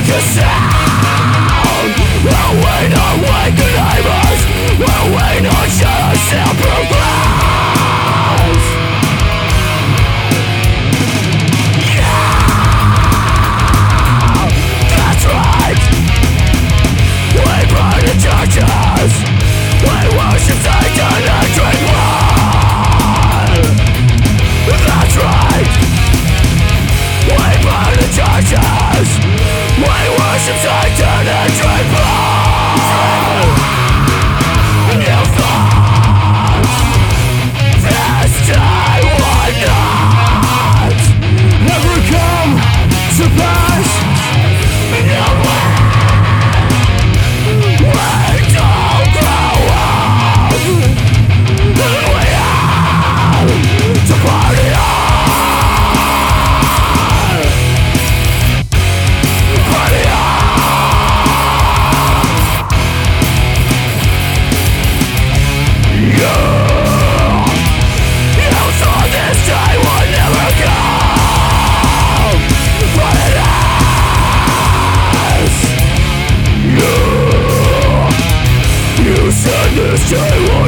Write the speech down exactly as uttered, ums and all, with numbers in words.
make a sound. Away not wake the neighbors, away not shut us down progress. Yeah, that's right. We burn the churches, we worship Satan and drink blood. That's right. We burn the churches, we worship Satan and drink blood. New thoughts, this day will not ever come to pass. No way. We don't grow up. We have to party on. Party on. Yeah. You thought this day would never come, but it has. Yeah. You said this day would